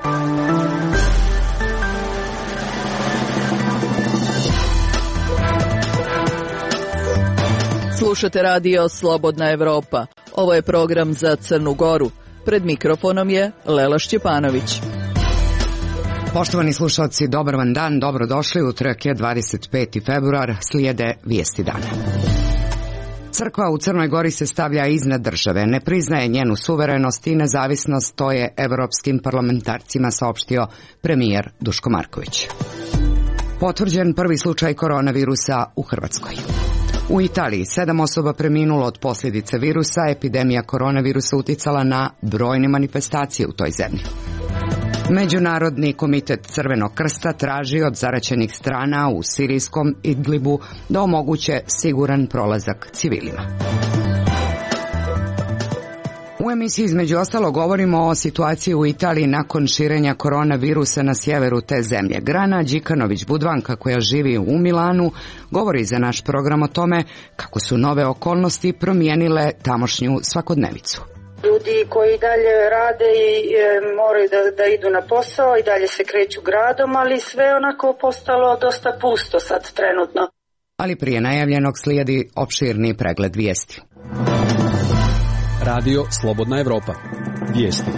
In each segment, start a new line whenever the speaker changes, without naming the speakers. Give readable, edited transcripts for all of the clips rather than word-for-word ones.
Slušate radio Slobodna Evropa. Ovo je program za Crnu Goru. Pred mikrofonom je Lela Šćepanović.
Poštovani slušalci, dobar vam dan, dobrodošli. Utorak je 25. februar, slijede vijesti dana. Crkva u Crnoj Gori se stavlja iznad države, ne priznaje njenu suverenost i nezavisnost, to je evropskim parlamentarcima saopštio premijer Duško Marković. Potvrđen prvi slučaj koronavirusa u Hrvatskoj. U Italiji 7 osoba preminulo od posljedice virusa, epidemija koronavirusa uticala na brojne manifestacije u toj zemlji. Međunarodni komitet Crvenog krsta traži od zaraćenih strana u sirijskom Idlibu da omoguće siguran prolazak civilima. U emisiji između ostalo govorimo o situaciji u Italiji nakon širenja koronavirusa na sjeveru te zemlje. Grana Đikanović-Budvanka, koja živi u Milanu, govori za naš program o tome kako su nove okolnosti promijenile tamošnju svakodnevicu.
Ljudi koji dalje rade i moraju da idu na posao i dalje se kreću gradom, ali sve onako postalo dosta pusto sad trenutno.
Ali prije najavljenog slijedi opširni pregled vijesti.
Radio Slobodna Evropa. Vijesti.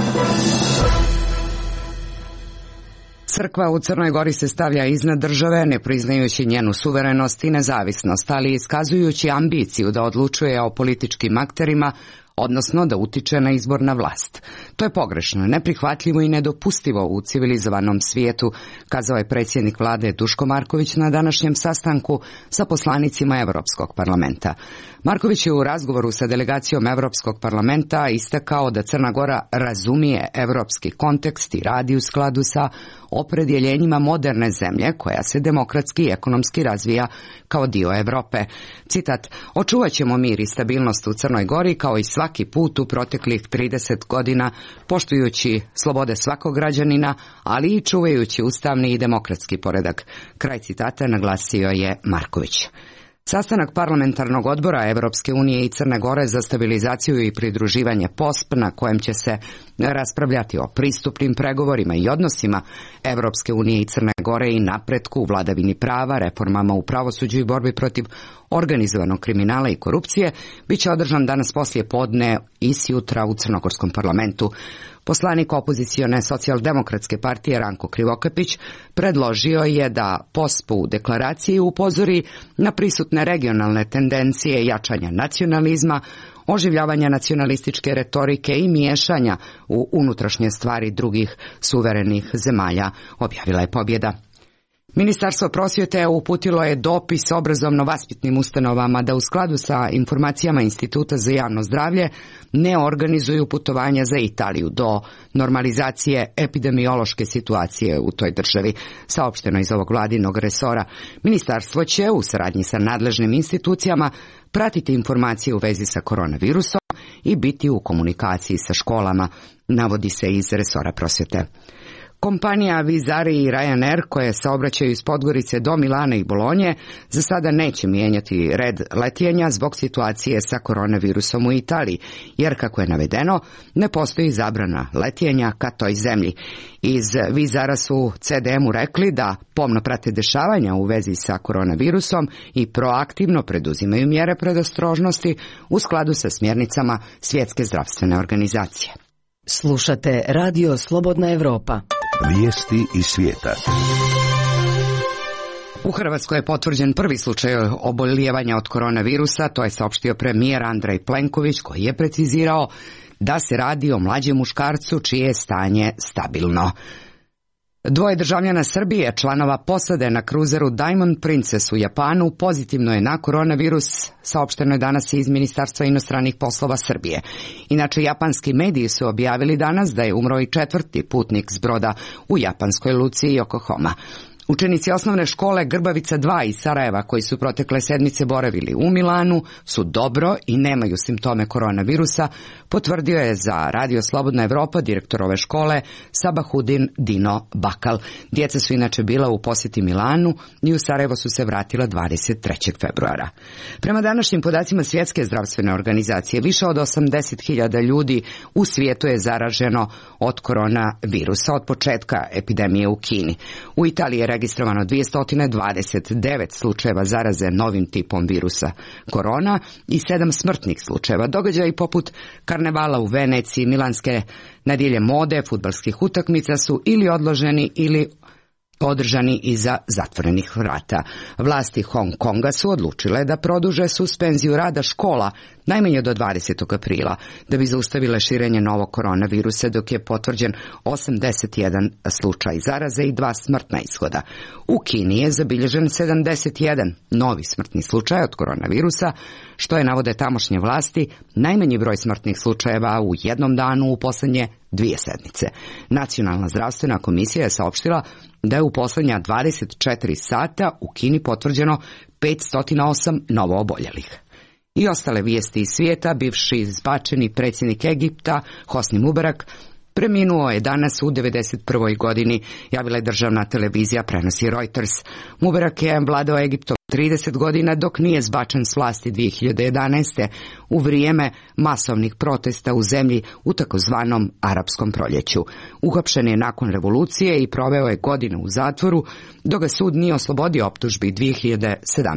Crkva u Crnoj Gori se stavlja iznad države, ne priznajući njenu suverenost i nezavisnost, ali iskazujući ambiciju da odlučuje o političkim akterima, odnosno da utiče na izbor na vlast. To je pogrešno, neprihvatljivo i nedopustivo u civilizovanom svijetu, kazao je predsjednik vlade Duško Marković na današnjem sastanku sa poslanicima Europskog parlamenta. Marković je u razgovoru sa delegacijom Europskog parlamenta istakao da Crna Gora razumije europski kontekst i radi u skladu sa opredjeljenjima moderne zemlje koja se demokratski i ekonomski razvija kao dio Europe. Citat: "Očuvat ćemo mir i stabilnost u Crnoj Gori kao i svaki put u proteklih 30 godina, poštujući slobode svakog građanina, ali i čuvajući ustavni i demokratski poredak." Kraj citata naglasio je Marković. Sastanak parlamentarnog odbora Evropske unije i Crne Gore za stabilizaciju i pridruživanje POSP, na kojem će se raspravljati o pristupnim pregovorima i odnosima Evropske unije i Crne Gore i napretku u vladavini prava, reformama u pravosuđu i borbi protiv organizovanog kriminala i korupcije, bit će održan danas poslije podne i sjutra u Crnogorskom parlamentu. Poslanik opozicione socijaldemokratske partije Ranko Krivokapić predložio je da POSP u deklaraciji upozori na prisutne regionalne tendencije jačanja nacionalizma, oživljavanja nacionalističke retorike i miješanja u unutrašnje stvari drugih suverenih zemalja, objavila je Pobjeda. Ministarstvo prosvjete uputilo je dopis obrazovno-vaspitnim ustanovama da u skladu sa informacijama Instituta za javno zdravlje ne organizuju putovanja za Italiju do normalizacije epidemiološke situacije u toj državi. Saopšteno iz ovog vladinog resora. Ministarstvo će u saradnji sa nadležnim institucijama pratiti informacije u vezi sa koronavirusom i biti u komunikaciji sa školama, navodi se iz resora prosvjete. Kompanija Vizari i Ryanair, koje saobraćaju iz Podgorice do Milana i Bolonje, za sada neće mijenjati red letjenja zbog situacije sa koronavirusom u Italiji, jer, kako je navedeno, ne postoji zabrana letjenja ka toj zemlji. Iz Vizara su CDM-u rekli da pomno prate dešavanja u vezi sa koronavirusom i proaktivno preduzimaju mjere predostrožnosti u skladu sa smjernicama Svjetske zdravstvene organizacije.
Slušate radio Slobodna Evropa.
Vijesti iz svijeta.
U Hrvatskoj je potvrđen prvi slučaj oboljevanja od koronavirusa, to je saopštio premijer Andrej Plenković, koji je precizirao da se radi o mlađem muškarcu čije je stanje stabilno. 2 državljana Srbije, članova posade na kruzeru Diamond Princess u Japanu, pozitivno je na koronavirus, saopšteno je danas iz Ministarstva inostranih poslova Srbije. Inače, japanski mediji su objavili danas da je umro i 4. putnik s broda u japanskoj luci Yokohama. Učenici osnovne škole Grbavica 2 iz Sarajeva, koji su protekle sedmice boravili u Milanu, su dobro i nemaju simptome koronavirusa, potvrdio je za Radio Slobodna Evropa direktor ove škole Sabahudin Dino Bakal. Djeca su inače bila u posjeti Milanu i u Sarajevo su se vratila 23. februara. Prema današnjim podacima Svjetske zdravstvene organizacije, više od 80.000 ljudi u svijetu je zaraženo od koronavirusa od početka epidemije u Kini. U Italiji je registrovano 229 slučajeva zaraze novim tipom virusa korona i 7 smrtnih slučajeva. Događaji poput karnevala u Veneciji, milanske nedjelje mode, fudbalskih utakmica su ili odloženi ili održani iza zatvorenih vrata. Vlasti Hong Konga su odlučile da produže suspenziju rada škola najmanje do 20. aprila, da bi zaustavile širenje novog koronavirusa, dok je potvrđen 81 slučaj zaraze i 2 smrtna ishoda. U Kini je zabilježen 71 novi smrtni slučaj od koronavirusa, što je, navode tamošnje vlasti, najmanji broj smrtnih slučajeva u jednom danu u posljednje 2 sedmice. Nacionalna zdravstvena komisija je saopštila da je u posljednja 24 sata u Kini potvrđeno 508 novo oboljelih. I ostale vijesti iz svijeta. Bivši izbačeni predsjednik Egipta Hosni Mubarak preminuo je danas u 91. godini, javila je državna televizija, prenosi Reuters. Mubarak je vladao Egiptom 30 godina dok nije zbačen s vlasti 2011. u vrijeme masovnih protesta u zemlji u takozvanom arapskom proljeću. Uhapšen je nakon revolucije i proveo je godine u zatvoru, dok ga sud nije oslobodio optužbi 2017.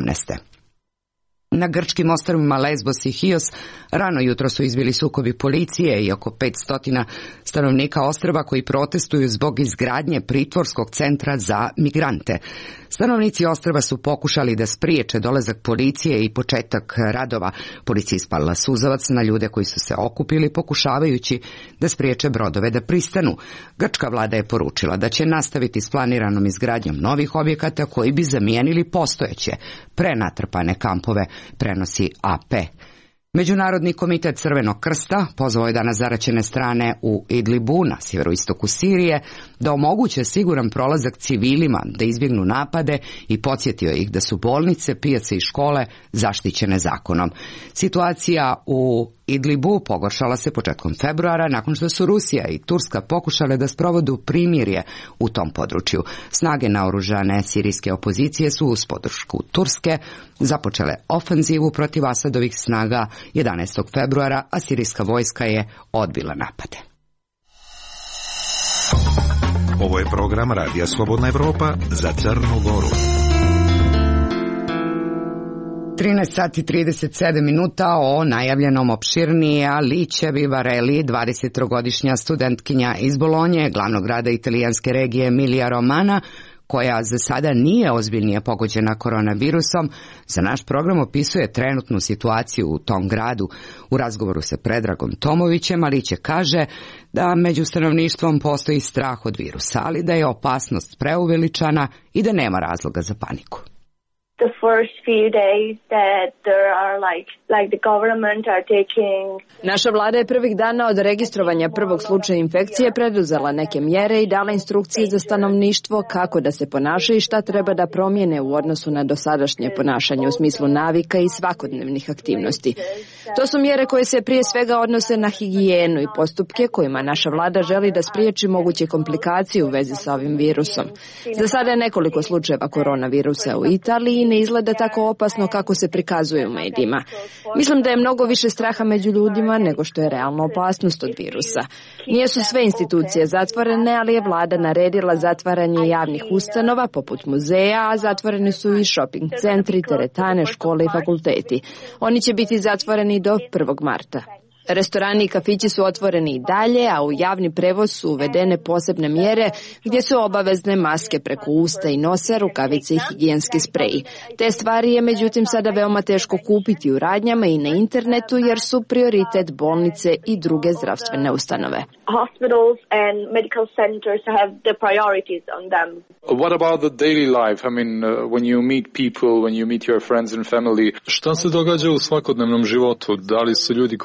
Na grčkim ostrvima Lesbos i Chios rano jutro su izbili sukobi policije i oko 500 stanovnika ostrva koji protestuju zbog izgradnje pritvorskog centra za migrante. Stanovnici ostrva su pokušali da spriječe dolazak policije i početak radova. Policija ispalila suzavac na ljude koji su se okupili pokušavajući da spriječe brodove da pristanu. Grčka vlada je poručila da će nastaviti s planiranom izgradnjom novih objekata koji bi zamijenili postojeće prenatrpane kampove, prenosi AP. Međunarodni komitet Crvenog krsta pozvao je danas zaraćene strane u Idlibu na sjeveroistoku Sirije da omoguće siguran prolazak civilima, da izbjegnu napade i podsjetio ih da su bolnice, pijace i škole zaštićene zakonom. Situacija u Idlibu pogoršala se početkom februara nakon što su Rusija i Turska pokušale da sprovodu primirje u tom području. Snage naoružane sirijske opozicije su uz podršku Turske započele ofenzivu protiv Asadovih snaga 11. februara, a sirijska vojska je odbila napade.
Ovo je program Radija Slobodna Evropa za Crnu Goru.
13 sati 37 minuta o najavljenom opširnije Ličevi Vareli, 23-godišnja studentkinja iz Bolonje, glavnog grada italijanske regije Emilia Romana, koja za sada nije ozbiljnije pogođena koronavirusom, za naš program opisuje trenutnu situaciju u tom gradu. U razgovoru sa Predragom Tomovićem Aliće kaže da među stanovništvom postoji strah od virusa, ali da je opasnost preuveličana i da nema razloga za paniku.
The first few days that there are like the government are taking.
Naša vlada je prvih dana od registrovanja prvog slučaja infekcije preduzela neke mjere i dala instrukcije za stanovništvo kako da se ponaša i šta treba da promijene u odnosu na dosadašnje ponašanje u smislu navika i svakodnevnih aktivnosti. To su mjere koje se prije svega odnose na higijenu i postupke kojima naša vlada želi da spriječi moguće komplikacije u vezi sa ovim virusom. Za sada je nekoliko slučajeva koronavirusa u Italiji i ne izgleda tako opasno kako se prikazuje u medijima. Mislim da je mnogo više straha među ljudima nego što je realna opasnost od virusa. Nijesu sve institucije zatvorene, ali je vlada naredila zatvaranje javnih ustanova poput muzeja, a zatvoreni su i shopping centri, teretane, škole i fakulteti. Oni će biti zatvoreni do 1. marta. Restorani i kafići su otvoreni i dalje, a u javni prevoz su uvedene posebne mjere gdje su obavezne maske preko usta i nosa, rukavice i higijenski spreji. Te stvari je međutim sada veoma teško kupiti u radnjama i na internetu jer su prioritet bolnice i druge zdravstvene ustanove.
Hospitals and medical centers have the priorities on them.
What about the daily life? I mean, when you meet people, when you meet your friends and family, šta se događa u svakodnevnom životu? Da li su ljudi koje srećete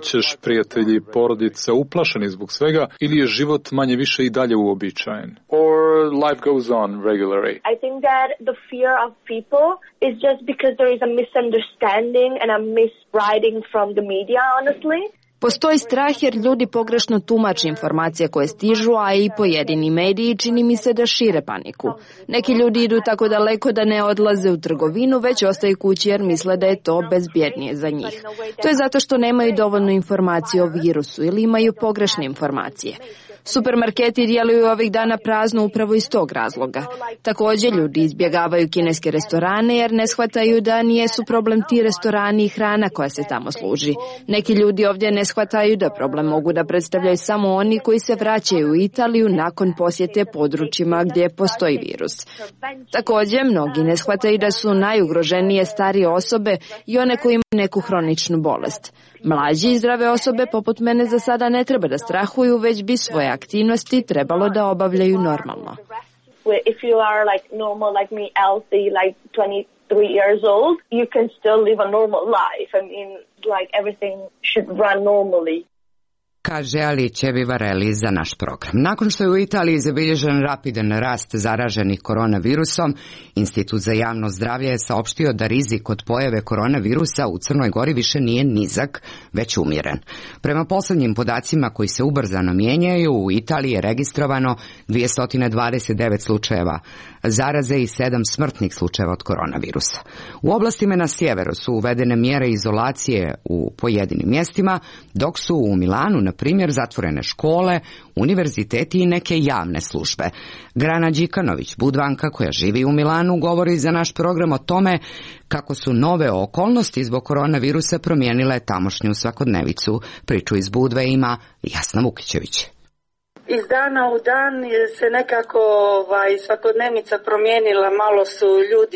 srećeš, prijatelji, porodica uplašeni zbog svega, ili je život manje više i dalje uobičajen? Or life goes on regularly?
I think that the fear of people is just because there is a misunderstanding and a miswriting from the media, honestly.
Postoji strah jer ljudi pogrešno tumače informacije koje stižu, a i pojedini mediji čini mi se da šire paniku. Neki ljudi idu tako daleko da ne odlaze u trgovinu, već ostaju kući jer misle da je to bezbjednije za njih. To je zato što nemaju dovoljno informacije o virusu ili imaju pogrešne informacije. Supermarketi djeluju ovih dana prazno upravo iz tog razloga. Također ljudi izbjegavaju kineske restorane jer ne shvataju da nijesu problem ti restorani i hrana koja se tamo služi. Neki ljudi ovdje ne shvataju da problem mogu da predstavljaju samo oni koji se vraćaju u Italiju nakon posjete područjima gdje postoji virus. Također mnogi ne shvataju da su najugroženije starije osobe i one koji imaju neku hroničnu bolest. Mlađi i zdrave osobe poput mene za sada ne treba da strahuju, već bi svoje aktivnosti trebalo da obavljaju normalno.
If you are like normal, like me, healthy, like 23 years old, you can still live a normal life. I mean, like everything should run normally.
Kaže Alice Vivarelli za naš program. Nakon što je u Italiji zabilježen rapidan rast zaraženih koronavirusom, Institut za javno zdravlje je saopštio da rizik od pojave koronavirusa u Crnoj Gori više nije nizak, već umjeren. Prema posljednjim podacima koji se ubrzano mijenjaju, u Italiji je registrovano 229 slučajeva zaraze i 7 smrtnih slučajeva od koronavirusa. U oblastima na sjeveru su uvedene mjere izolacije u pojedinim mjestima, dok su u Milanu, na primjer, zatvorene škole, univerziteti i neke javne službe. Grana Đikanović, Budvanka koja živi u Milanu, govori za naš program o tome kako su nove okolnosti zbog koronavirusa promijenile tamošnju svakodnevicu. Priču iz Budve ima Jasna Vukićević.
Iz dana u dan se nekako svakodnevnica promijenila, malo su ljudi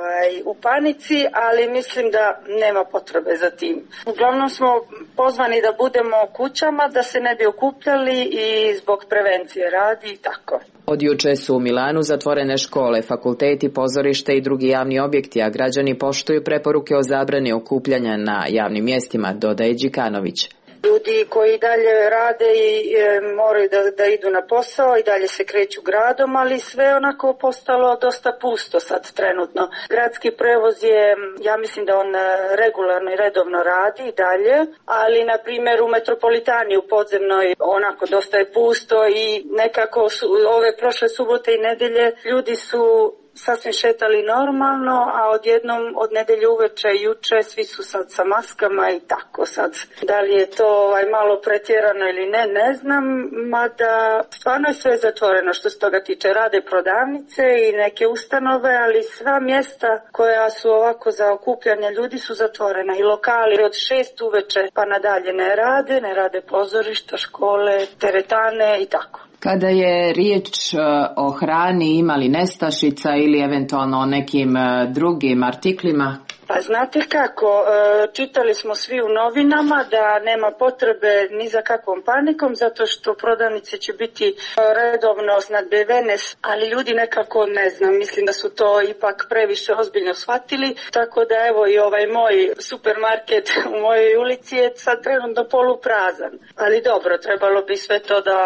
u panici, ali mislim da nema potrebe za tim. Uglavnom smo pozvani da budemo u kućama, da se ne bi okupljali i zbog prevencije radi i tako.
Od juče su u Milanu zatvorene škole, fakulteti, pozorište i drugi javni objekti, a građani poštuju preporuke o zabrani okupljanja na javnim mjestima, dodaje Đikanović.
Ljudi koji dalje rade i moraju da idu na posao i dalje se kreću gradom, ali sve onako postalo dosta pusto sad trenutno. Gradski prevoz je, ja mislim da on regularno i redovno radi i dalje, ali na primjer u metropolitani u podzemnoj onako dosta je pusto i nekako su ove prošle subote i nedelje ljudi su sasvim šetali normalno, a odjednom od nedelje uveče juče svi su sad sa maskama i tako sad. Da li je to malo pretjerano ili ne, ne znam, mada stvarno je sve zatvoreno što se toga tiče. Rade prodavnice i neke ustanove, ali sva mjesta koja su ovako za okupljanje ljudi su zatvorena i lokali od 6 uveče pa nadalje ne rade pozorišta, škole, teretane i tako.
Kada je riječ o hrani, ima li nestašica ili eventualno o nekim drugim artiklima?
Pa znate kako, čitali smo svi u novinama da nema potrebe ni za kakvom panikom, zato što prodavnice će biti redovno snadbivene, ali ljudi nekako ne znam, mislim da su to ipak previše ozbiljno shvatili, tako da evo i ovaj moj supermarket u mojoj ulici je sad trenutno poluprazan, ali dobro, trebalo bi sve to da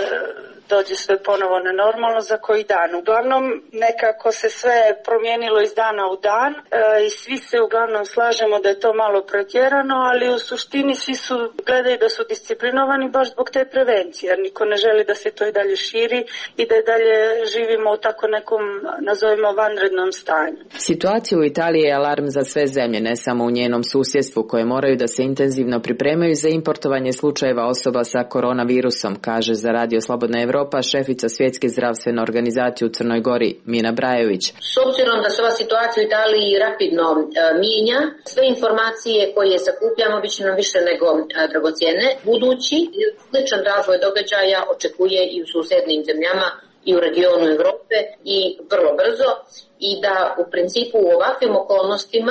dođe sve ponovo na normalno za koji dan. Uglavnom nekako se sve promijenilo iz dana u dan i svi se uglavnom slažemo da je to malo pretjerano, ali u suštini svi su gledaju da su disciplinovani baš zbog te prevencije, jer niko ne želi da se to i dalje širi i da i dalje živimo u tako nekom, nazovimo, vanrednom stanju.
Situacija u Italiji je alarm za sve zemlje, ne samo u njenom susjedstvu, koje moraju da se intenzivno pripremaju za importovanje slučajeva osoba sa koronavirusom, kaže za Radio Slobodna Evropa šefica Svjetske zdravstvene organizacije u Crnoj Gori Mina Brajević.
S obzirom da se ova situacija u Italiji rapidno mijenja, sve informacije koje sakupljamo bit će nam više nego dragocjene. Budući sličan razvoj događaja očekuje i u susjednim zemljama i u regionu Europe i vrlo brzo, i da u principu u ovakvim okolnostima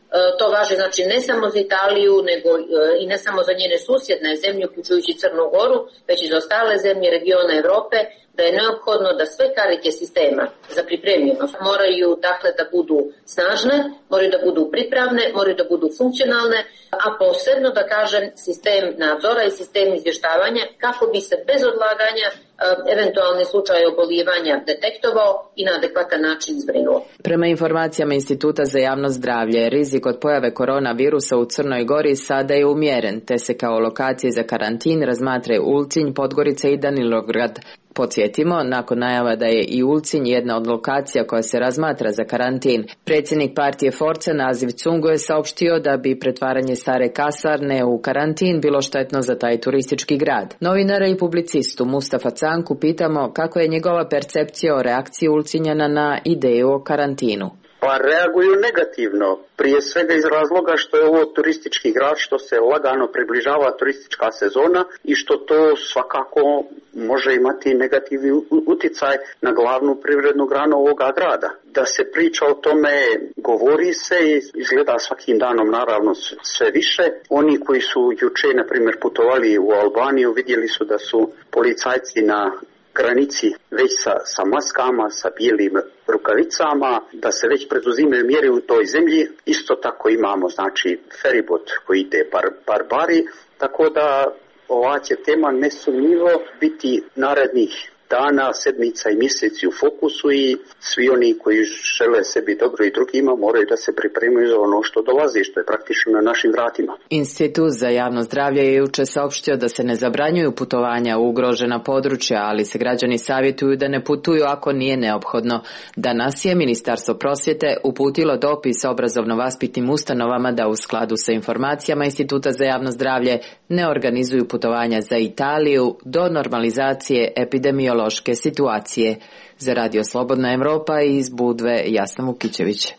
To važi znači ne samo za Italiju, nego i ne samo za njene susjedne zemlje, uključujući Crnu Goru, već i za ostale zemlje regiona Europe, da je neophodno da sve karike sistema za pripremljenost moraju dakle da budu snažne, moraju da budu pripravne, moraju da budu funkcionalne, a posebno da kažem sistem nadzora i sistem izvještavanja kako bi se bez odlaganja eventualni slučaj oboljevanja detektovao i na adekvatan način zbrinuo.
Prema informacijama Instituta za javno zdravlje, rizik od pojave koronavirusa u Crnoj Gori sada je umjeren, te se kao lokacije za karantin razmatraju Ulcinj, Podgorica i Danilograd. Podsjetimo, nakon najava da je i Ulcinj jedna od lokacija koja se razmatra za karantin, predsjednik partije Forca Naziv Cungo je saopštio da bi pretvaranje stare kasarne u karantin bilo štetno za taj turistički grad. Novinara i publicistu Mustafa Canku pitamo kako je njegova percepcija o reakciji Ulcinjana na ideju o karantinu.
Pa reaguju negativno, prije svega iz razloga što je ovo turistički grad, što se lagano približava turistička sezona i što to svakako može imati negativni utjecaj na glavnu privrednu granu ovoga grada. Da se priča o tome, govori se i izgleda svakim danom naravno sve više. Oni koji su juče, na primjer, putovali u Albaniju, vidjeli su da su policajci na granici već sa maskama, sa bijelim rukavicama, da se već preduzimaju mjere u toj zemlji. Isto tako imamo znači feribot koji ide Barbari, tako da ova će tema nesumnjivo biti narednih dana, sedmica i mjeseci u fokusu i svi oni koji žele sebi dobro i drugima moraju da se pripremaju za ono što dolazi, što je praktično na našim vratima.
Institut za javno zdravlje je juče saopštio da se ne zabranjuju putovanja u ugrožena područja, ali se građani savjetuju da ne putuju ako nije neophodno. Danas je Ministarstvo prosvjete uputilo dopis obrazovno-vaspitnim ustanovama da u skladu sa informacijama Instituta za javno zdravlje ne organizuju putovanja za Italiju do normalizacije epidemiološke situacije. Za Radio Slobodna Evropa iz Budve Jasna Vukićević.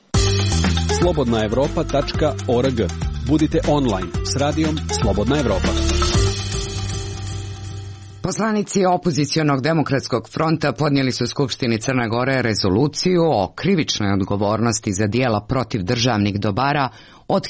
slobodnaevropa.org. Budite online s radijom Slobodna Evropa.
Poslanici opozicionog demokratskog fronta podnijeli su Skupštini Crne Gore rezoluciju o krivičnoj odgovornosti za dijela protiv državnih dobara od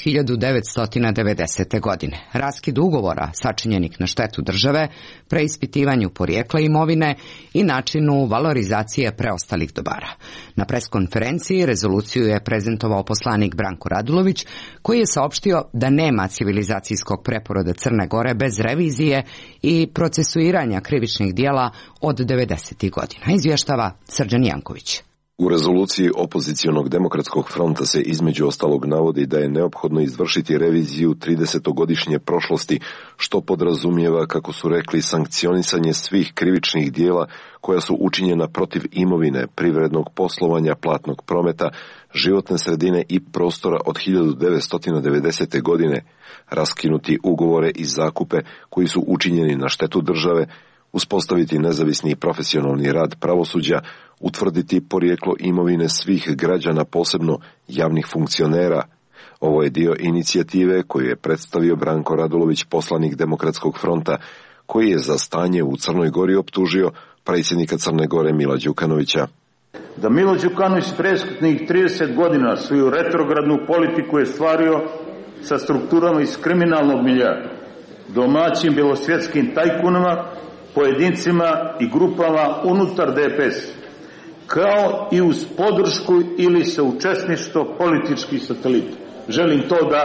1990. godine. Raskid ugovora sačinjenih na štetu države, preispitivanju porijekla imovine i načinu valorizacije preostalih dobara. Na preskonferenciji rezoluciju je prezentovao poslanik Branko Radulović, koji je saopštio da nema civilizacijskog preporoda Crne Gore bez revizije i procesuiranja krivičnih dijela od 90. godina. Izvještava Srđan Janković.
U rezoluciji opozicionog demokratskog fronta se između ostalog navodi da je neophodno izvršiti reviziju 30-godišnje prošlosti, što podrazumijeva, kako su rekli, sankcionisanje svih krivičnih dijela koja su učinjena protiv imovine, privrednog poslovanja, platnog prometa, životne sredine i prostora od 1990. godine, raskinuti ugovore i zakupe koji su učinjeni na štetu države, uspostaviti nezavisni profesionalni rad pravosuđa, utvrditi porijeklo imovine svih građana, posebno javnih funkcionera. Ovo je dio inicijative koju je predstavio Branko Radulović, poslanik Demokratskog fronta, koji je za stanje u Crnoj Gori optužio predsjednika Crne Gore Mila Đukanovića.
Da Milo Đukanović prethodnih 30 godina svoju retrogradnu politiku je stvario sa strukturama iz kriminalnog miljea, domaćim belosvjetskim tajkunama, pojedincima i grupama unutar DPS, kao i uz podršku ili saučesništvo političkih satelita. Želim to da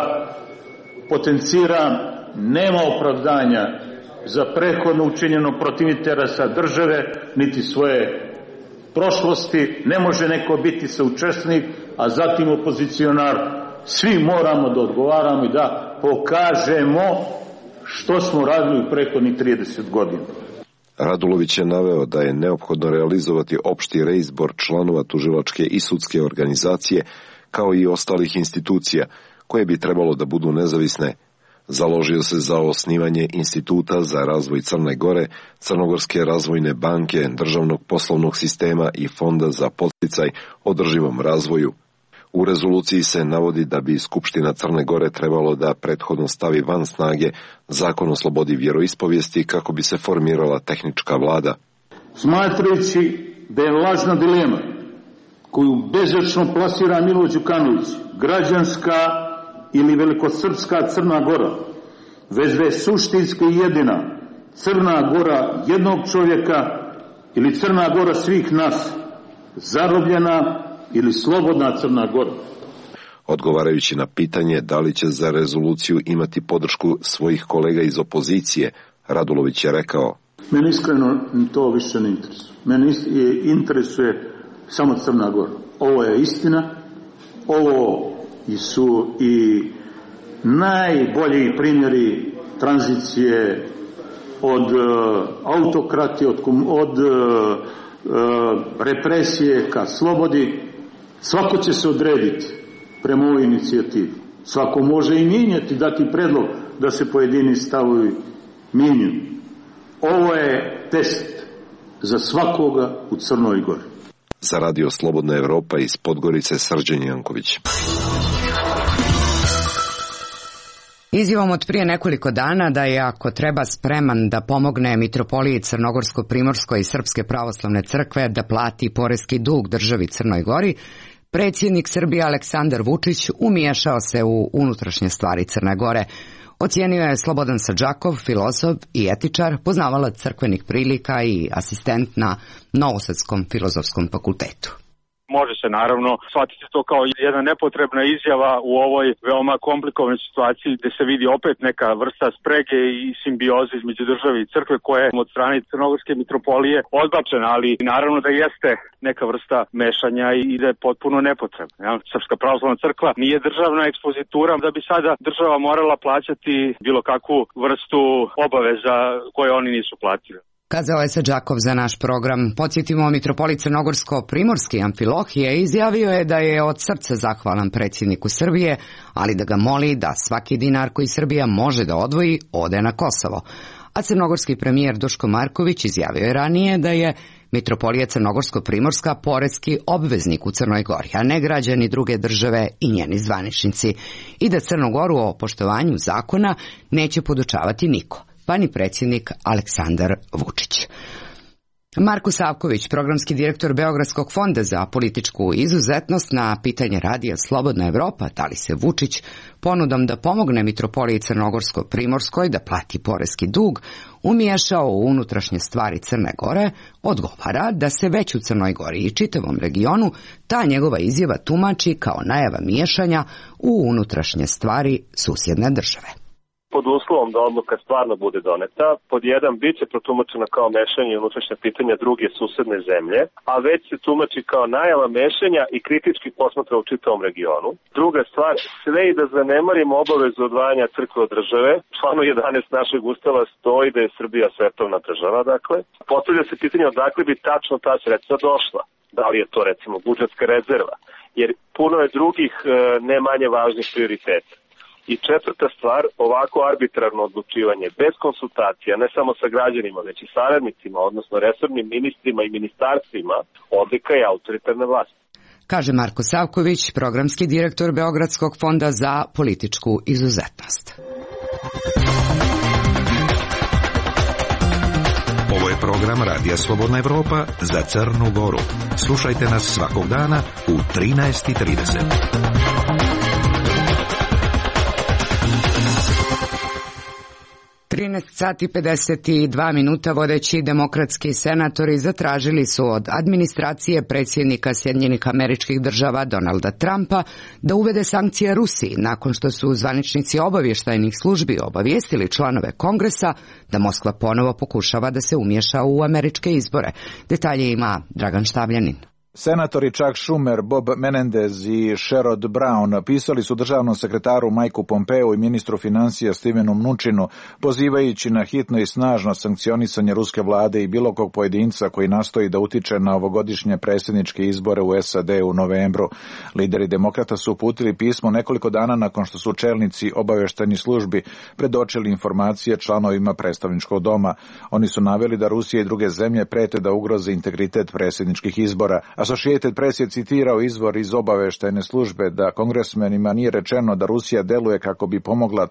potenciram, nema opravdanja za prethodno učinjeno protiv interesa države, niti svoje prošlosti. Ne može neko biti saučesnik, a zatim opozicionar. Svi moramo da odgovaramo i da pokažemo što smo radili u prethodnih 30 godina.
Radulović je naveo da je neophodno realizovati opšti reizbor članova tužilačke i sudske organizacije, kao i ostalih institucija, koje bi trebalo da budu nezavisne. Založio se za osnivanje Instituta za razvoj Crne Gore, Crnogorske razvojne banke, državnog poslovnog sistema i Fonda za podsticaj održivom razvoju. U rezoluciji se navodi da bi Skupština Crne Gore trebalo da prethodno stavi van snage Zakon o slobodi vjeroispovijesti kako bi se formirala tehnička vlada.
Smatrajući da je lažna dilema koju bezočno plasira Milo Đukanović, građanska ili velikosrpska Crna Gora, već da je suštinski jedina Crna Gora jednog čovjeka ili Crna Gora svih nas, zarobljena ili slobodna Crna Gora.
Odgovarajući na pitanje da li će za rezoluciju imati podršku svojih kolega iz opozicije, Radulović je rekao:
Meni iskreno to više ne interesuje. Meni interesuje samo Crna Gora. Ovo je istina, ovo su i najbolji primjeri tranzicije od autokrati, od represije ka slobodi. Svako će se odrediti prema ovoj inicijativi. Svako može i mijenjati, dati predlog da se pojedini stavovi mijenjaju. Ovo je test za svakoga u Crnoj Gori.
Za Radio Slobodna Evropa iz Podgorice, Srđan Janković.
Izjavom od prije nekoliko dana da je, ako treba, spreman da pomogne mitropoliji Crnogorsko-Primorskoj i Srpske pravoslavne crkve da plati poreski dug državi Crnoj Gori, predsjednik Srbije Aleksandar Vučić umiješao se u unutrašnje stvari Crne Gore. Ocijenio je Slobodan Srdžakov, filozof i etičar, poznavalac crkvenih prilika i asistent na Novosadskom filozofskom fakultetu.
Može se naravno shvatiti to kao jedna nepotrebna izjava u ovoj veoma komplikovanoj situaciji gdje se vidi opet neka vrsta sprege i simbioze između države i crkve koja je od strane Crnogorske mitropolije odbačena, ali naravno da jeste neka vrsta mešanja i da je potpuno nepotrebna. Ja? Srpska pravoslavna crkva nije državna ekspozitura da bi sada država morala plaćati bilo kakvu vrstu obaveza koje oni nisu platili.
Kazao je Srdžakov za naš program. Podsjetimo, mitropolit Crnogorsko-Primorski Amfilohije izjavio je da je od srca zahvalan predsjedniku Srbije, ali da ga moli da svaki dinar koji Srbija može da odvoji ode na Kosovo. A crnogorski premijer Duško Marković izjavio je ranije da je mitropolija Crnogorsko-Primorska poreski obveznik u Crnoj Gori, a ne građani druge države i njeni zvaničnici, i da Crnu Goru o poštovanju zakona neće podučavati niko, pa ni predsjednik Aleksandar Vučić. Marko Savković, programski direktor Beogradskog fonda za političku izuzetnost, na pitanje radija Slobodna Evropa da li se Vučić ponudom da pomogne mitropoliji Crnogorsko-Primorskoj da plati poreski dug umiješao u unutrašnje stvari Crne Gore, odgovara da se već u Crnoj Gori i čitavom regionu ta njegova izjava tumači kao najava miješanja u unutrašnje stvari susjedne države.
Pod uslovom da odluka stvarno bude doneta, pod jedan bit će protumačena kao mešanje unutrašnja pitanja druge susedne zemlje, a već se tumači kao najava mešanja i kritički posmatra u čitavom regionu. Druga stvar, sve i da zanemarimo obavezu odvajanja crkve od države, članu 11 našeg ustava stoji da je Srbija svetovna država, dakle. Postavlja se pitanje odakle bi tačno ta sredstva došla. Da li je to recimo budžetska rezerva, jer puno je drugih ne manje važnih prioriteta. I četvrta stvar, ovako arbitrarno odlučivanje bez konsultacija, ne samo sa građanima, već i saradnicima, odnosno resornim ministrima i ministarstvima, odlika je autoritarne vlasti.
Kaže Marko Savković, programski direktor Beogradskog fonda za političku izuzetnost.
Ovo je program Radija Slobodna Evropa za Crnu Goru. Slušajte nas svakog dana u 13:30.
13 sati 52 minuta vodeći demokratski senatori zatražili su od administracije predsjednika Sjedinjenih Američkih Država Donalda Trumpa da uvede sankcije Rusiji nakon što su zvaničnici obavještajnih službi obavijestili članove Kongresa da Moskva ponovo pokušava da se umiješa u američke izbore. Detalje ima Dragan Štavljanin.
Senatori Chuck Schumer, Bob Menendez i Sherrod Brown pisali su državnom sekretaru Mikeu Pompeu i ministru financija Stevenu Mnuchinu, pozivajući na hitno i snažno sankcionisanje ruske vlade i bilo kog pojedinca koji nastoji da utiče na ovogodišnje predsjedničke izbore u SAD u novembru. Lideri demokrata su uputili pismo nekoliko dana nakon što su čelnici obavještajnih službi predočili informacije članovima predstavničkog doma. Oni su naveli da Rusija i druge zemlje prete da ugroze integritet predsjedničkih izbora. Associated Press je citirao izvor iz obavještajne službe da kongresmenima nije rečeno da Rusija deluje kako bi pomogla Trumpu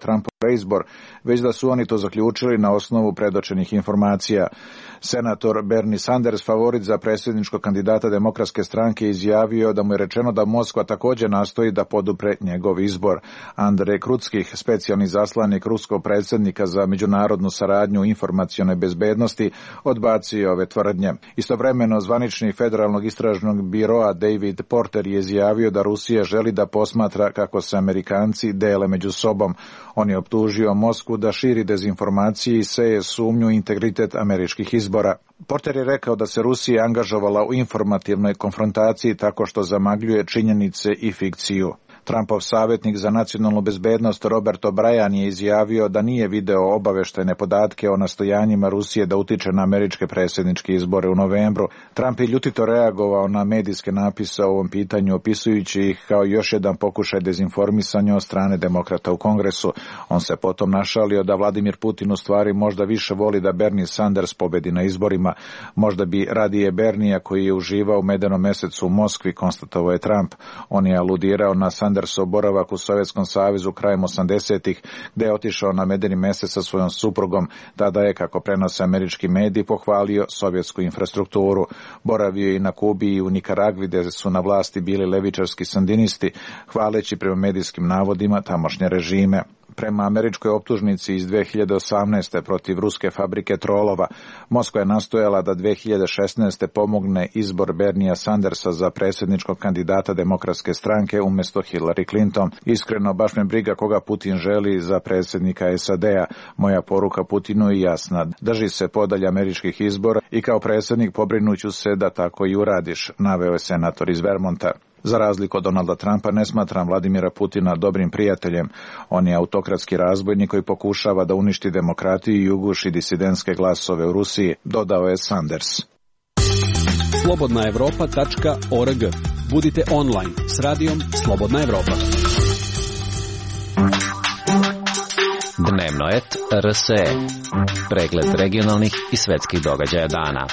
izbor, već da su oni to zaključili na osnovu predočenih informacija. Senator Bernie Sanders, favorit za predsjedničkog kandidata Demokratske stranke, izjavio da mu je rečeno da Moskva također nastoji da podupre njegov izbor. Andrej Krutskih, specijalni zaslanik ruskog predsjednika za međunarodnu saradnju i informacione bezbednosti, odbacio ove tvrdnje. Istovremeno, zvanični federalnog istražnog biroa David Porter je izjavio da Rusija želi da posmatra kako se Amerikanci dele među sobom. On je optužio Moskvu da širi dezinformacije i seje sumnju u integritet američkih izbora. Porter je rekao da se Rusija angažovala u informativnoj konfrontaciji tako što zamagljuje činjenice i fikciju. Trumpov savjetnik za nacionalnu bezbednost Robert O'Brien je izjavio da nije video obaveštajne podatke o nastojanjima Rusije da utiče na američke predsjedničke izbore u novembru. Trump je ljutito reagovao na medijske napise o ovom pitanju, opisujući ih kao još jedan pokušaj dezinformisanja od strane demokrata u Kongresu. On se potom našalio da Vladimir Putin u stvari možda više voli da Bernie Sanders pobedi na izborima. Možda bi radije Bernija, koji je uživao u medenom mesecu u Moskvi, konstatovao je Trump. On je aludirao na Sandersov boravak u Sovjetskom savezu krajem 80-ih, gde je otišao na medeni mesec sa svojom suprugom. Tada je, kako prenose američki mediji, pohvalio sovjetsku infrastrukturu. Boravio je i na Kubi i u Nikaragvi, gde su na vlasti bili levičarski sandinisti, hvaleći prema medijskim navodima tamošnje režime. Prema američkoj optužnici iz 2018. protiv ruske fabrike trolova, Moskva je nastojala da 2016. pomogne izbor Bernija Sandersa za predsjedničkog kandidata Demokratske stranke umjesto Hillary Clinton. Iskreno, baš me briga koga Putin želi za predsjednika SAD-a. Moja poruka Putinu je jasna. Drži se podalje američkih izbora i kao predsjednik pobrinuću se da tako i uradiš, naveo je senator iz Vermonta. Za razliku od Donalda Trumpa, ne smatram Vladimira Putina dobrim prijateljem. On je autokratski razbojnik koji pokušava da uništi demokratiju i uguši disidentske glasove u Rusiji, dodao je Sanders.
Slobodnaevropa.org. Budite online s radijom Slobodna Evropa.
Dnevnoet RSE. Pregled regionalnih i svetskih događaja dana.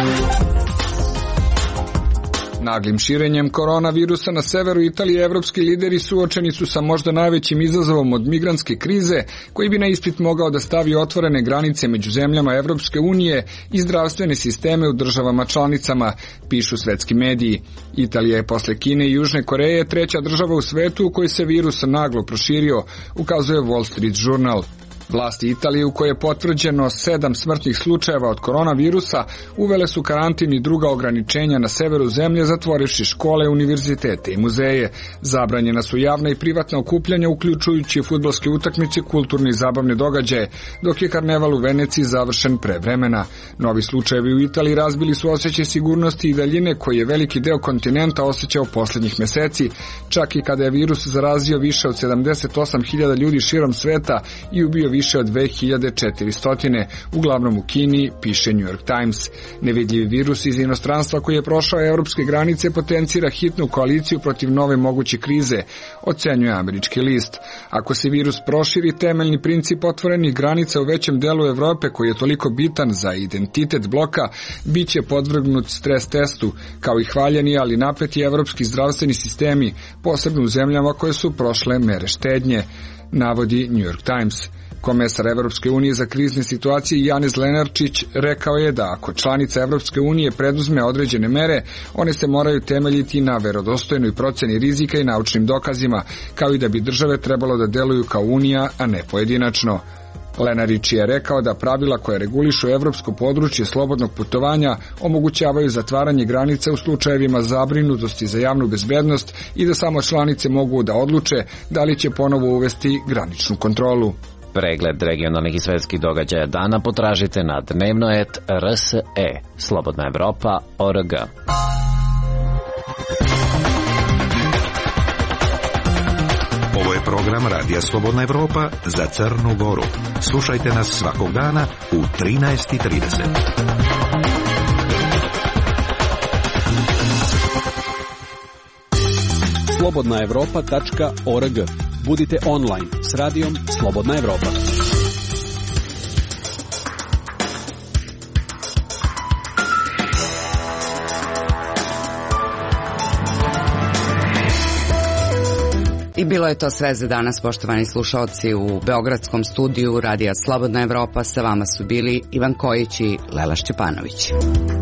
Naglim širenjem koronavirusa na severu Italije evropski lideri suočeni su sa možda najvećim izazovom od migrantske krize, koji bi na ispit mogao da stavi otvorene granice među zemljama Evropske unije i zdravstvene sisteme u državama članicama, pišu svetski mediji. Italija je posle Kine i Južne Koreje treća država u svetu u kojoj se virus naglo proširio, ukazuje Wall Street Journal. Vlasti Italije, u kojoj je potvrđeno 7 smrtnih slučajeva od koronavirusa, uvele su karantin i druga ograničenja na severu zemlje, zatvorivši škole, univerzitete i muzeje. Zabranjena su javna i privatna okupljanja, uključujući fudbalske utakmice, kulturne i zabavne događaje, dok je karneval u Veneciji završen pre vremena. Novi slučajevi u Italiji razbili su osjećaj sigurnosti i daljine koji je veliki deo kontinenta osjećao posljednjih meseci, čak i kada je virus zarazio više od 78.000 ljudi širom sveta i ubio više od 2400, uglavnom u Kini, piše New York Times. Nevidljivi virus iz inostranstva koji je prošao evropske granice potencira hitnu koaliciju protiv nove moguće krize, ocenjuje američki list. Ako se virus proširi, temeljni princip otvorenih granica u većem delu Evrope, koji je toliko bitan za identitet bloka, bit će podvrgnut stres testu, kao i hvaljeni ali napeti evropski zdravstveni sistemi, posebno u zemljama koje su prošle mere štednje, navodi New York Times. Komesar Evropske unije za krizne situacije Janez Lenarčić rekao je da ako članica Evropske unije preduzme određene mere, one se moraju temeljiti na verodostojnoj proceni rizika i naučnim dokazima, kao i da bi države trebalo da deluju kao unija, a ne pojedinačno. Lenarić je rekao da pravila koje regulišu evropsko područje slobodnog putovanja omogućavaju zatvaranje granica u slučajevima zabrinutosti za javnu bezbednost i da samo članice mogu da odluče da li će ponovo uvesti graničnu kontrolu.
Pregled regionalnih i svetskih događaja dana potražite na dnevnoet RSE, slobodnaevropa.org.
Ovo je program Radija Slobodna Evropa za Crnu Goru. Slušajte nas svakog dana u 13:30.
Slobodnaevropa.org. Budite online s radijom Slobodna Evropa.
I bilo je to sve za danas, poštovani slušalci. U beogradskom studiju Radija Slobodna Evropa sa vama su bili Ivan Kojić i Lela Šćepanović.